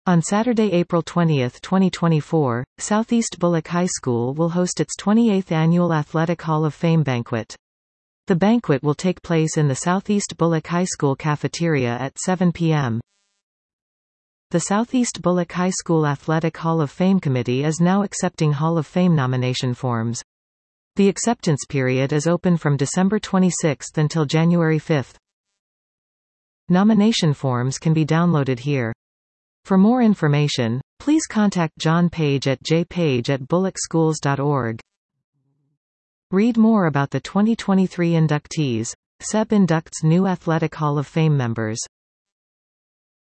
On Saturday, April 20, 2024, Southeast Bullock High School will host its 28th Annual Athletic Hall of Fame banquet. The banquet will take place in the Southeast Bullock High School cafeteria at 7 p.m. The Southeast Bullock High School Athletic Hall of Fame Committee is now accepting Hall of Fame nomination forms. The acceptance period is open from December 26 until January 5. Nomination forms can be downloaded here. For more information, please contact John Page at jpage@bullockschools.org. Read more about the 2023 inductees. SEB inducts new Athletic Hall of Fame members.